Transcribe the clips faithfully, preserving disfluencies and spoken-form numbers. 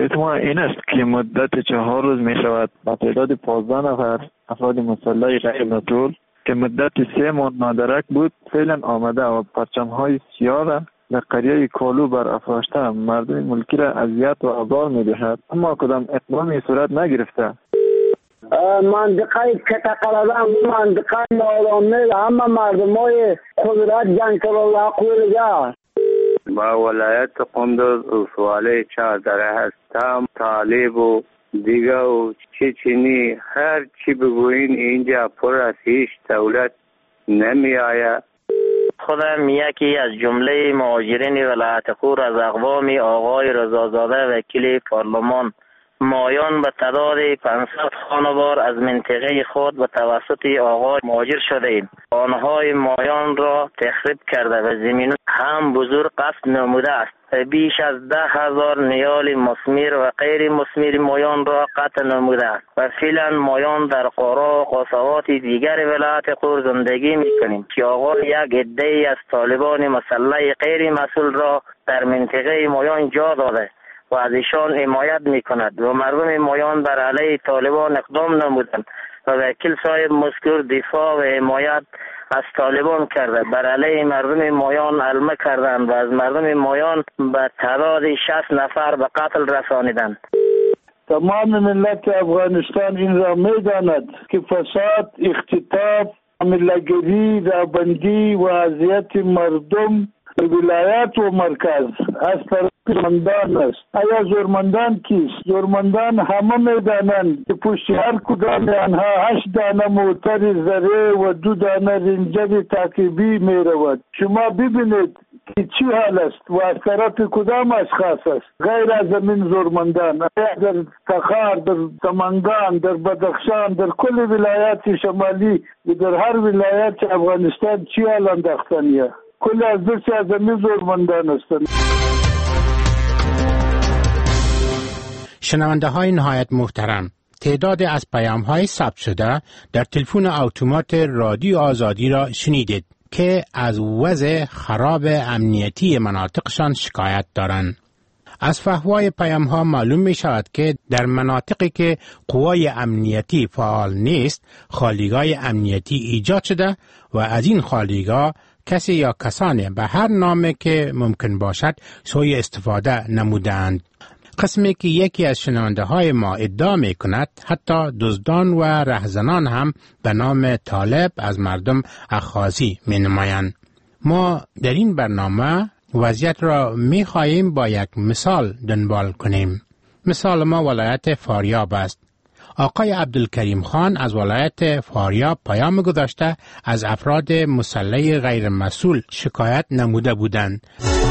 نظریت ما این است که مدت چهار روز می شود با تعداد پانزده نفر افراد مسلح غیر مسئول که مدت سه ماه نادرک بود فعلا آمده و پرچم های سیاه را در قریه کالو بر افراشته مردم ملکی را اذیت و آزار می دهد، اما کدام اقدامی صورت نگرفته. منطقه کتقلبه منطقه نارامه همه مردم های قدرت جنگ الله قولگاه با ولایت قندوز اصواله چهاردره هستم. طالب و دیگه و چیچینی هر چی بگوین اینجا پر از هیچ دولت نمی آید. خودم یکی از جمله مهاجرین ولایت خور از اقوام آقای رضازاده وکیل پارلمان مایان به تعداد پانصد خانوار از منطقه خود به توسط آقای مهاجر شده ایم. آنهای مایان را تخریب کرده و زمین هم بزرگ قصد نموده است. بیش از ده هزار نیال مثمر و غیر مثمر مایان را قطع نموده است و فعلا مایان در قرا و قصوات دیگر ولایت خور زندگی میکنیم که آقا یک عده از طالبان مسلح غیر مسئول را در منطقه مایان جا داده و از ایشان حمایت میکند و مردم مایان بر علیه طالبان اقدام نمودند و وکیل صاحب مذکور دفاع و حمایت از طالبان کرده، بر علیه مردم مایان علمه کردند و از مردم مایان به تعداد شصت نفر به قتل رسانیدند. تمام ملت افغانستان این را میداند که فساد، اختطاف، ملتگری، رابندی و اذیت مردم ولایت و مرکز از طرف زورمندان است. آیا زورمندان کیست؟ زورمندان همه میدانند که پشت هر کدام آنها هشت دانه موتر زره و دو دانه رنجر تعقیبی می رود. شما ببینید که چی حال است و از طرف کدام اشخاص است غیر از زمین زورمندان. در تخار، در سمنگان، در بدخشان، در کل ولایات شمالی و در هر ولایت افغانستان چی حال انداختنیه؟ کل از درسی از زمین زورمندان هستند. شنونده های نهایت محترم، تعداد از پیام های ثبت شده در تلفن اتومات رادیو آزادی را شنیدید که از وضع خراب امنیتی مناطقشان شکایت دارند. از فحوای پیام ها معلوم می شود که در مناطقی که قوای امنیتی فعال نیست خالیگاه امنیتی ایجاد شده و از این خالیگاه کسی یا کسانی به هر نامی که ممکن باشد سوء استفاده نمودند. قسمی که یکی از شنونده های ما ادعا می کند حتی دزدان و رهزنان هم به نام طالب از مردم اخاذی می نمایند. ما در این برنامه وضعیت را می خواهیم با یک مثال دنبال کنیم. مثال ما ولایت فاریاب است. آقای عبدالکریم خان از ولایت فاریاب پیام گذاشته از افراد مسلح غیر مسئول شکایت نموده بودند.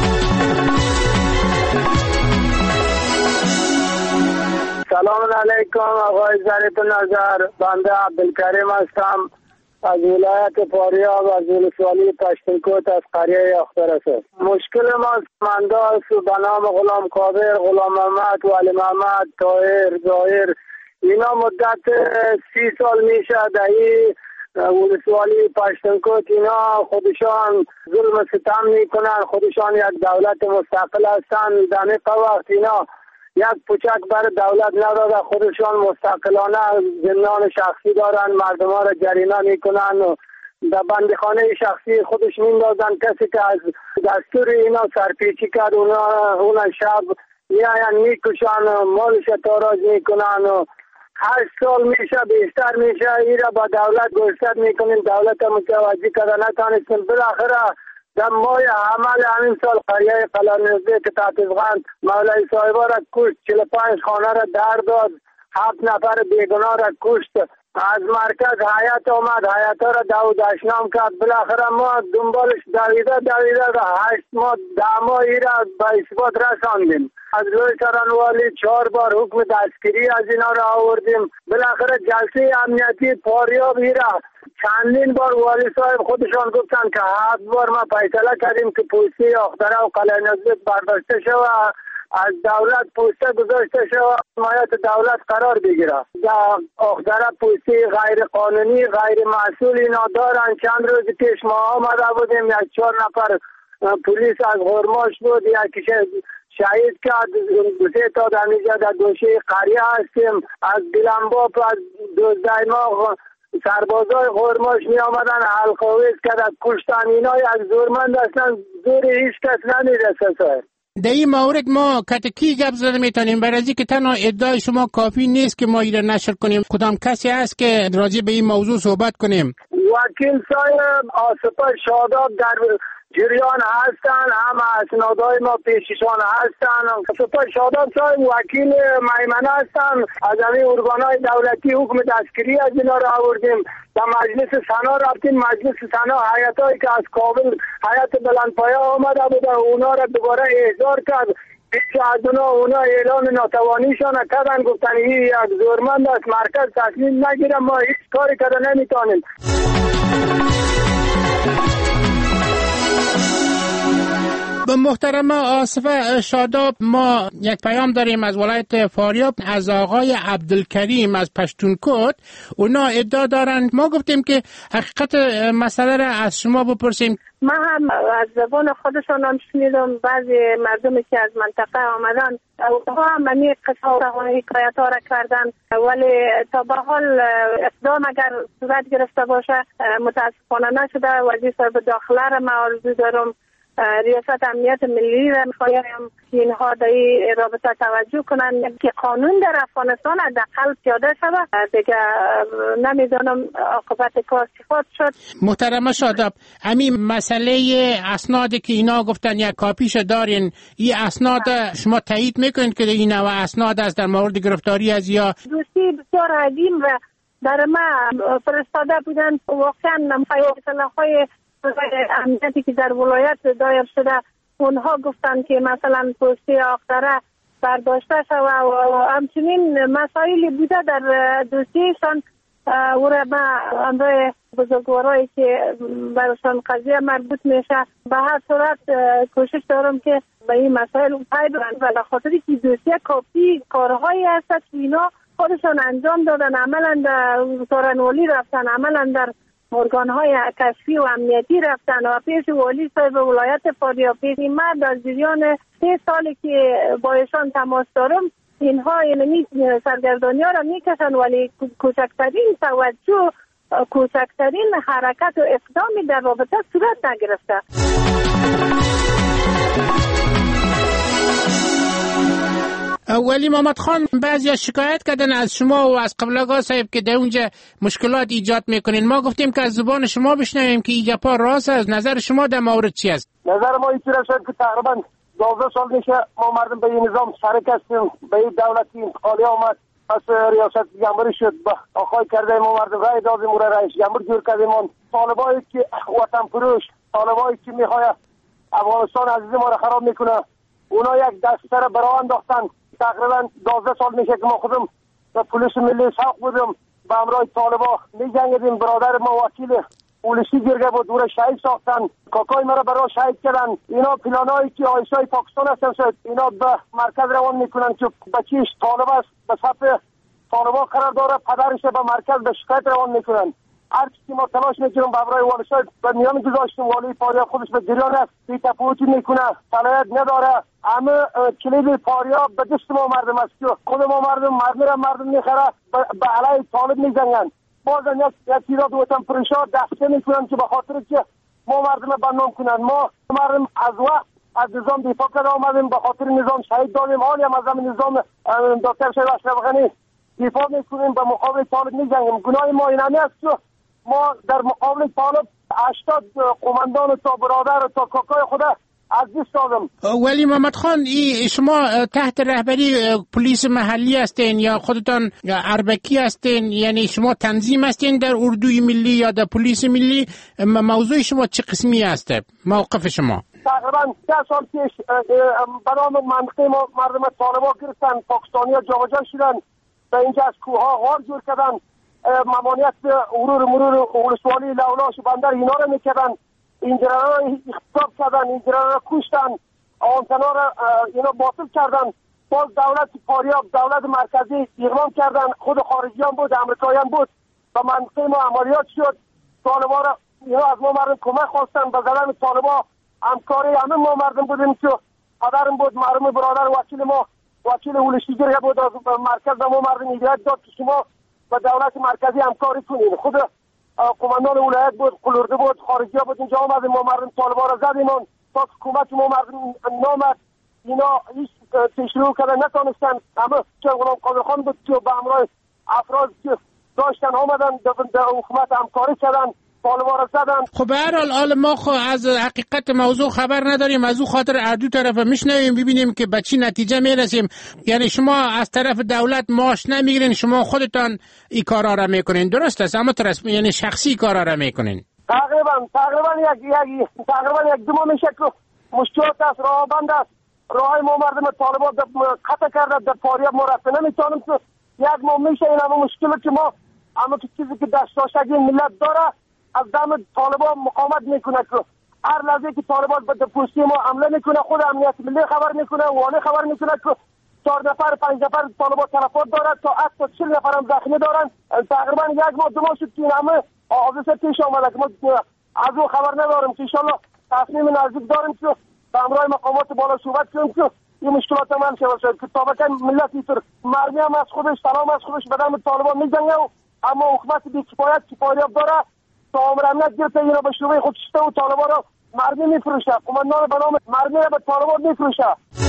سلام علیکم آقای ظریف نظر، بنده عبدالکریم هستم از ولایت فاریاب از ولسوالی پشتونکوت از قریه اخترس. مشکل ما منده است به نام غلام قادر، غلام محمد، ولی محمد، طاهر، ظاهر. اینا مدت سی سال میشه در این ولسوالی پشتونکوت اینا خودشان ظلم ستم میکنن، خودشان یک دولت مستقل هستن. در این وقت اینا یک پوچک بر دولت نداده، خودشان مستقلانه زندان شخصی دارن، مردم ها را جریمه میکنن و در بندخانه شخصی خودش میندازن. کسی که از دستور اینا سرپیچی کرد اونا اونا شب میاین میکشن، مالش تاراج میکنن و هشت سال میشه بیشتر میشه ایرا با دولت گوشت میکنیم، دولت متوجه کرده نتانستیم. بالاخره در ماه عمل همین سال قریه قلعه‌نوزده که تحت افغان مولای صاحبا را کشت، چهل و پنج خانه را در داد، هفت نفر بیگناه را کشت. از مرکز حیات آمد، حیات را داود اشنام کرد. بالاخره ما دنبالش دویده دویده هشت ماه ده ماه ایرا به اثبات رساندیم. از روی سرانوالی چهار بار حکم دستگیری از اینا را آوردیم. بالاخره جلسه امنیتی فاریاب ایرا چندین بار والی صاحب خودشان گفتن که هفت بار ما فیصله کردیم که پوستی اختره و قلعه‌نوزده برداشته شود، از دولت پوسته گذاشته شود، حمایت دولت قرار بگیره. در اختره پوستی غیر قانونی غیر مسئول اینا دارن. چند روز پیش ما آمده بودیم، یک چهار نفر پلیس از غرماش بود، یکی شهید کرد. دو سه تا در اینجا در دوشه قریه هستیم. از گلنباب از دوزده ماه سربازای غرماش می آمدن حلقاویز کرد کشتن. اینای از زورمند هستن، زور هیچ کس نمیرسه سر. در این مورد ما کتکی گپ زده میتونیم برای که تنها ادعای شما کافی نیست که ما این نشر کنیم. کدام کسی هست که راجع به این موضوع صحبت کنیم؟ وکیل صاحب آصفه شاداب در جریان هستن، هم اسنادهای ما پیششان هستن. آصفه شاداب صاحب وکیل میمنه هستن. از همین ارگانهای دولتی حکم دستگیری از اینا را آوردیم. در مجلس سنا رفتیم. مجلس سنا هیئتایی که از کابل هیئت بلندپایه آمده بودن اونا را دوباره احضار کرد. پیش از اونا اونا اعلان ناتوانیشان کردن، گفتن این یک زورمند است، مرکز تصمیم نگیره، ما هیچ کاری کرده نمیتونیم. به محترم آصفه شاداب ما یک پیام داریم از ولایت فاریاب از آقای عبدالکریم از پشتونکوت. اونا ادعا دارند، ما گفتیم که حقیقت مسئله را از شما بپرسیم. ما هم از زبان خودشان هم شنیدم بعضی مردمی که از منطقه آمدن اوها هم منی قصه و حکایت ها را کردن، ولی تا به حال اقدام اگر صورت گرفته باشه متاسفانه نشده. وزیر صاحب داخله را ما آرزو دارم، ریاست امنیت ملی را میخوایم که اینها در این رابطه توجه کنند که قانون در افغانستان حداقل پیاده شود. دیگه نمیدانم عاقبت کار چی خواهد شد. محترم شاداب، همین مسئله اسنادی که اینا گفتن یک کاپیش دارین، این اسناد شما تایید میکنید که این نوع اسناد است در مورد گرفتاری از یا دوستی بسیار عظیم و در ما فرستاده بودن؟ واقعا مسئله امنیتی که در ولایت دایر شده اونها گفتن که مثلا پستی آخره برداشته شده و همچنین مسائلی بوده در دوستیشان و را ما امروی بزرگوارایی که برشان قضیه مربوط میشه به هر صورت کوشش دارم که به این مسائل پای برند و لخاطری که دوستی کافی کارهایی هست که اینا خودشان انجام دادن، عملا در سارنوالی رفتن، عملا در ارگان‌های کشفی و امنیتی رفتن و پیش والی صاحب ولایت فاریاب. این مرد از جریان سه سالی که با ایشان تماس دارم اینها یعنی سرگردانی ها را میکشن، ولی کوچکترین توجه، کوچکترین حرکت و اقدامی در رابطه صورت نگرفته. ولی محمد خان بعضی شکایت کردن از شما و از قبلگاه صاحب که در اونجا مشکلات ایجاد میکنین. ما گفتیم که از زبان شما بشنویم که این گپا راست است. نظر شما در مورد چی است؟ نظر ما اینطور است که تقریبا دوازده سال میشه ما مردم به این نظام شریک هستیم. به این دولتی انتقالی آمد، پس ریاست جمهوری شد، با آخای کرده ما مردم رای دادیم و رئیس جمهور جور کردیم. طالبایی که وطن فروش، طالبایی که میخواد افغانستان عزیز ما را خراب میکنه، اونا یک دسته را برای انداختن. تقریبا دوازده سال میشه که ما خودم به پلیس ملی ساق بودم، به همراه طالبا می جنگیدیم. برادر ما وکیل پلیسی گرگه بود، او را شهید ساختن، کاکای ما را برای شهید کردن. اینا پلانایی که آیسای پاکستان هستن شد، اینا به مرکز روان میکنن که بچیش طالب است، به صف طالبا قرار داره، پدرش به مرکز به شکایت روان میکنن. هر چیزی ما تلاش میکنیم به همراه والی صاحب به میان گذاشتیم. والی فاریاب خودش به جریان است، بی تفاوتی میکنه، صلاحیت نداره. همه کلید فاریاب به دست ما مردم است که خود ما مردم مردم مردم میخره به علیه طالب میجنگن. بازن یک یک تیراد وطن پرشا دسته میکنن که به خاطر که ما مردم بدنام کنن. ما مردم از وقت از نظام دفاع کرده آمدیم، به خاطر نظام شهید دادیم. حالی هم از همین نظام دکتر شهید اشرف غنی دفاع میکنیم، به مقابل طالب میجنگیم. گناه ما این همی است که ما در مقابل طالب هشتاد قماندان تا برادر تا کاکای خدا از دست دادم. ولی محمد خان ای شما تحت رهبری پلیس محلی هستین یا خودتان اربکی هستین؟ یعنی شما تنظیم هستین در اردوی ملی یا در پلیس ملی؟ موضوع شما چه قسمی هسته؟ موقف شما؟ تقریبا ده سال پیش به نام منطقه ما مردم طالبا گرفتن، پاکستانی ها جابجا شدن، به اینجا از کوه ها غار جور کردن، ممانعت مرور مرور ولسوالی لولاش بندر اینا رو میکردن، اینجرا را اختطاف کردن، اینجرا را کشتن، آنتنا را اینا باطل کردن. باز دولت فاریاب، دولت مرکزی اقدام کردن، خود خارجیان بود، امریکاییان بود، به منطقه ما عملیات شد. طالبا را اینا از ما مردم کمک خواستن، به زدن طالبا همکاری همه ما مردم بودیم که پدرم بود، مرحوم برادر وکیل ما وکیل ولشیگیر بود از مرکز ما مردم هدایت داد که شما با دولت مرکزی همکاری کنید. خود قماندان ولایت بود، قلورده بود، خارجی بود، اینجا آمدیم ما مردم طالبان را زدیم تا حکومت ما مردم نامد اینا هیچ تشریح کردن نتانستن. همه که غلام قادر خان بود که به همراه افراد که داشتن آمدن در حکومت همکاری کردن، طالبان را زدن. خب به هر حال حال ما خو از حقیقت موضوع خبر نداریم، از او خاطر از دو طرف میشنویم ببینیم که به چی نتیجه میرسیم. یعنی شما از طرف دولت معاش نمیگیرین، شما خودتان این کارا را میکنین، درست است؟ اما طرف یعنی شخصی کارا را میکنین. تقریبا تقریبا یک یک تقریبا یک دو ماه میشه که مشکلات است، راه بند است، راه ما مردم طالبان قطع کرده، در فاریاب ما رفت نمیتونیم که یک ماه میشه این همه مشکلی که ما اما که چیزی که دستاشگی ملت داره از دم طالبان مقاومت میکنه که هر لحظه که طالبان به پوستی ما حمله میکنه خود امنیت ملی خبر میکنه، والی خبر میکنه که چهار نفر پنج نفر طالبان تلفات دارد تا حتی چهل نفر هم زخمی دارن. تقریبا یک ماه دو ماه شد که این همه حادثه پیش آمده که ما از او خبر نداریم که انشالله تصمیم نزدیک داریم که به همراه مقامات بالا صحبت کنیم که این مشکلات هم حل شود که طبعا ملت اینطور مرمی هم از خودش سلام از خودش به دم طالبان میجنگه اما حکومت بی کفایت که فاریاب داره تا عمر امنیت گرفته اینا به شروع خود شده و طالبان را مرمی میفروشه، قماندان به نام مرمی را به طالبان میفروشه.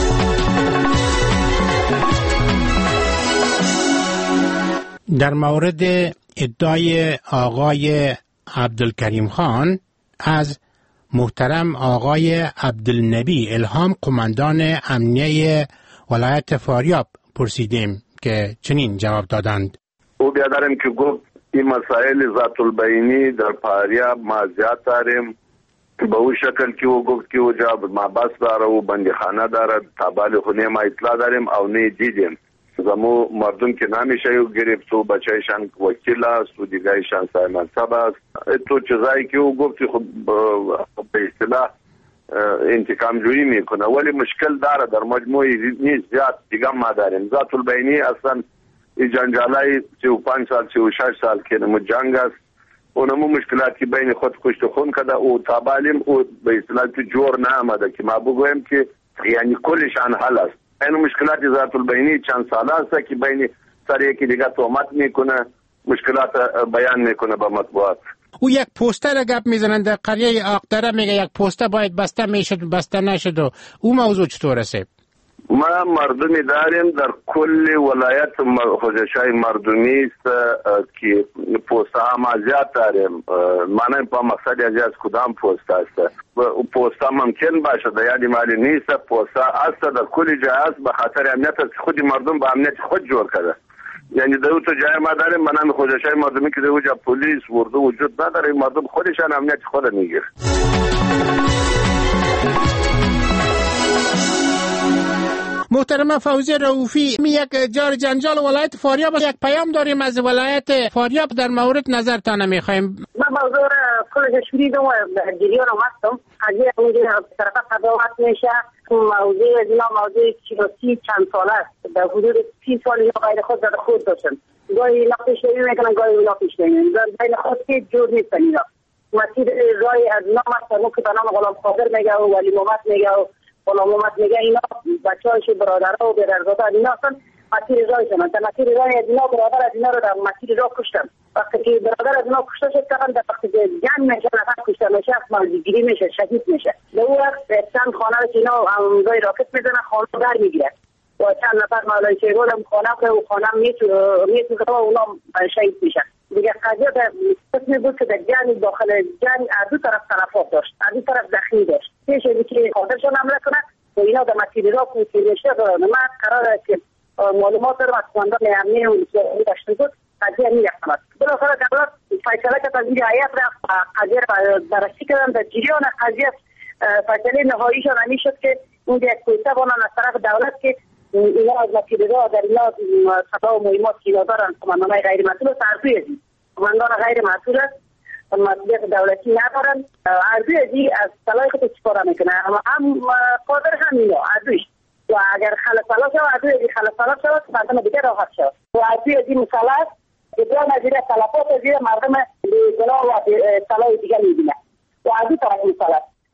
در مورد ادعای آقای عبدالکریم خان از محترم آقای عبدالنبی الهام قماندان امنیه ولایت فاریاب پرسیدیم که چنین جواب دادند. او بیادرم که گفت این مسائل ذات البینی در فاریاب ما زیاد داریم به او شکل که او گفت که او جا محبس داره و بندی خانه داره تابال خونه ما اطلاع داریم او نه دیدیم. زمو مردم که نمیشه یو گرفت و بچهشان وکیل است و دیگرشان صاحب منصب است. تو چیزایی که او گفت خب به اصطلاح انتقام جویی میکنه ولی مشکل داره در مجموعی نیست زیاد دیگه ما داریم. ذات البینی اصلا این جنجالای سی و پنج سال سی و شش سال که نمو جنگ است اونمو مشکلاتی بین خود کشت خون کده او تابالیم او به اصطلاح تو جور نامده که ما بگویم که یعنی کلشان حل است. این مشکلات ذات البینی چند سال است که بین سر یکی دیگه تهمت میکنه مشکلات بیان میکنه به مطبوعات. او یک پوستر گپ میزنن در قریه آقدره میگه یک پوستر باید بسته میشد بسته نشد و او موضوع چطور است؟ ما مردمی داریم در کل ولایت خوزشای مردمی است که پوسته ما زیاد داریم. معنی با مقصد از کدام پوسته است پوسته ممکن باشه یعنی مالی نیست پوسته است در کل جای است به خاطر امنیت است خود مردم با امنیت خود جور کرده. یعنی در اون تو جای ما داریم منم خوزشای مردمی که در اونجا پلیس ورده وجود نداره مردم خودشان امنیت خود میگیره. محترم فوزی رؤوفی می یک جار جنجال ولایت فاریاب یک پیام داریم از ولایت فاریاب در مورد نظرتان میخوایم. من موضوع را کلش شنیدم و در جریان هستم. قضیه اونجا طرف قضاوت میشه موضوع اینا موضوع سیاسی چند ساله است در حدود سی سال اینا غیر خود در خود داشتن گاهی اینا پیش نمیکنن گاهی اینا پیش نمیکنن در بین خود که جور نیستن اینا مسیر رای از نام است که به نام غلام قادر میگه و ولی محمد میگه و غلام محمد میگه اینا بچه‌هاش برادرها و برادرزاده اینا هستن مسیر رایشون در مسیر رای از اینا برادر از اینا رو در مسیر راه کشتن. وقتی که برادر از اینا کشته شد کردن در وقتی که جنگ میشه نفر کشته میشه مرزگیری میشه شهید میشه در اون وقت چند خانه رو که اینا امضای راکت میزنن خانه در میگیره و چند نفر مولای چهگل هم خانه و خانه میتونه و اونا شهید میشن. دیگه قضیه در قسمی بود که در جنگ داخل جنگ از دو طرف تلفات داشت از دو طرف زخمی داشت پیش از اینکه قادرشون حمله کنه و اینا در مسیر راه کوچه میشه من قراره که معلومات رو از قماندان امنیه و اسلامی داشته بود قضیه میرفتم است. بالاخره دولت فیصله کرد از این هیئت را قضیه را بررسی کردن در جریان قضیه فیصله نهاییشان همین شد که اون یک کویته بانن از طرف دولت که اینا از مسیر راه در اینا صدا و مهمات که اینا دارن قماندان غیر مسئول است عرضوی ازی قماندان غیر مسئول است مسئولیت دولتی ندارن عرضوی ازی از صلاح خود استفاده میکنه اما هم قادر هم اینا عرضویش و اگر خلصالا شد عرضوی ازی خلصالا شد مردم دیگه راحت شد و عرضوی ازی مسئله است که دو نظیره تلفات ازی مردم گناه و صلاح دیگه میبینه و عرضوی طرف مسئله است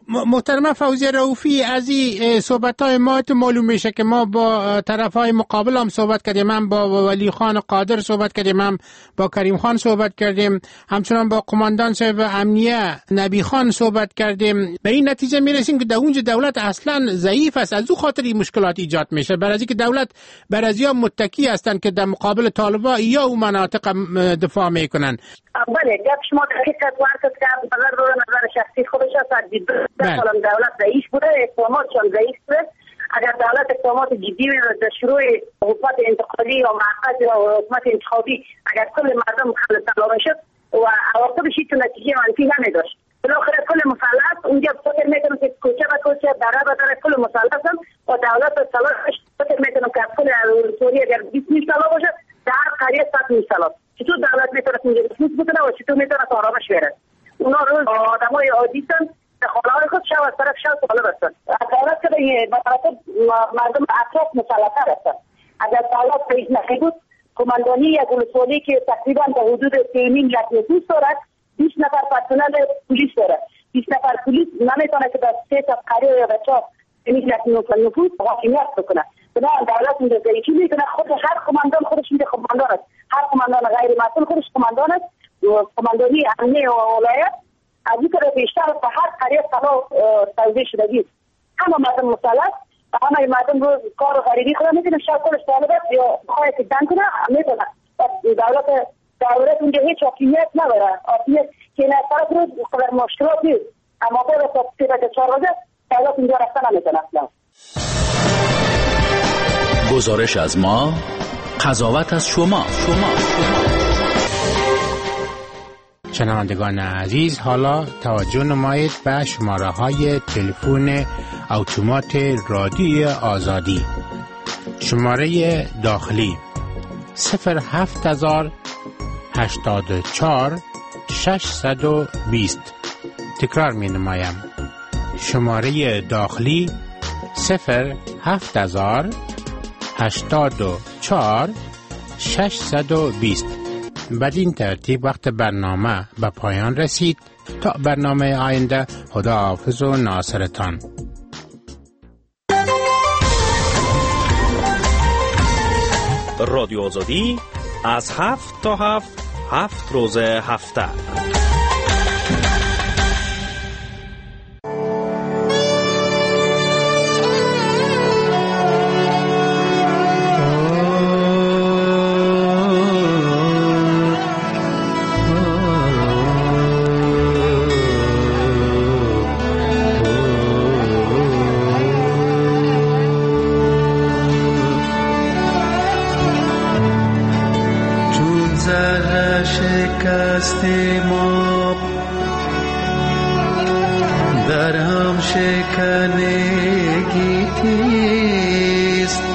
محترمه فوزیه رؤوفی، از این صحبت های ما معلوم میشه که ما با طرف های مقابل هم صحبت کردیم، هم با ولی خان قادر صحبت کردیم، هم با کریم خان صحبت کردیم، همچنان با قماندان صاحب امنیه نبی خان صحبت کردیم. به این نتیجه میرسیم که در اونجا دولت اصلا ضعیف است، از او خاطر این مشکلات ایجاد میشه، برای اینکه دولت بر از یا متکی هستند که در مقابل طالبان یا اون مناطق دفاع میکنن. بله، گپ شما حقیقت وارد که نظر رو نظر شخصی خودش است. مثلا دولت ضعیف بوده، اقدامات چون ضعیف بوده. اگر دولت اقدامات جدی در شروع حکومت انتقالی یا معقد یا حکومت انتخابی اگر کل مردم مخالف سلام شد و عواقبش تو نتیجه منفی نمیداشت، بالاخره کل مسلط اونجا فکر میکنم که کوچه به کوچه دره به دره کل مسلط هم و دولت سلاحش فکر میکنم که کل سوریه اگر بیست میل سلاح باشه در هر قریه صد میل سلاح. چطور دولت میتونه اونجا بسیط بکنه و چطور میتونه آرامش بیاره؟ اونا روز آدمای عادی هستن، خانه‌های خود شب از طرف شب طالب هستن. دولت که به مراتب مردم اطراف مسلط‌تر هستن. اگر دولت رئیس نخی بود، کماندانی یک ولسوالی که تقریبا به حدود سه نیم یک نفوس دارد، بیست نفر پرسنل پلیس دارد. بیست نفر پلیس نمیتونه که در سه تا قریه یا بچه‌ها سه نیم یک نفوس حاکمیت بکنه. بنابراین دولت اینجا ضعیفی میکنه. خود هر کماندان خودش میگه کماندان است. هر کماندان غیر مسئول خودش کماندان است. کماندانی امنیه و ولایت از این طرف بیشتر به هر قریه سلاح توزیع شده دید. همه مردم مسلط و همه مردم رو کار و غریبی خدا میکنه، شب خودش طالب است یا بخواه اکتدن کنه میتونه. دولت دولت اونجا هیچ حاکمیت نداره. حاکمیت که نه طرف رو خبر مشکلات نیست، اما باید تا سه تا چهار روزه دولت اونجا رفتن نمیتونه اصلا. گزارش از ما، قضاوت از شما. شما شنوندگان عزیز، حالا توجه نمایید به شماره های تلفن اتومات رادیوی آزادی. شماره داخلی صفر هفت هزار هشتاد و چهار ششصد و بیست. تکرار می نمایم. شماره داخلی صفر هفت هزار هشتاد و چهار ششصد و بیست. بدین ترتیب وقت برنامه به پایان رسید. تا برنامه آینده، خداحافظ و ناصرتان. رادیو آزادی از هفت تا هفت هفت روز هفته. ما در هم شکنگی کیست؟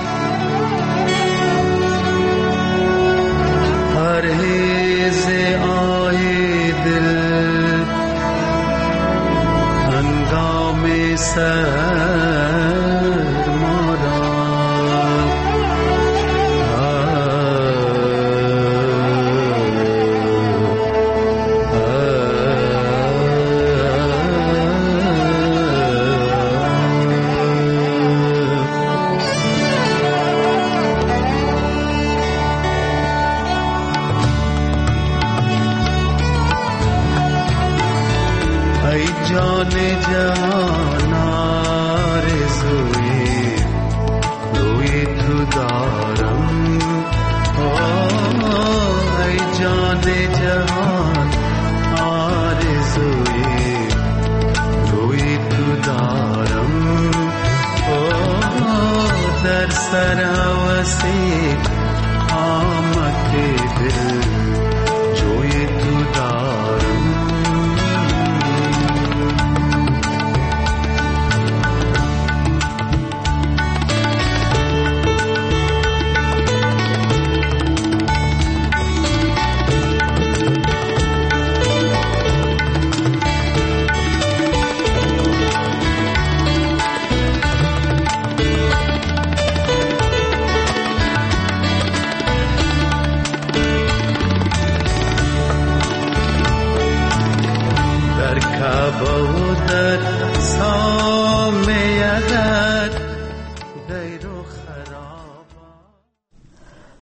پرهیز آی دل هنگام سر مارا جان جهان آرزوی روی تو دارم، ای جان جهان آرزوی روی تو دارم، در سر هوسی آمد دل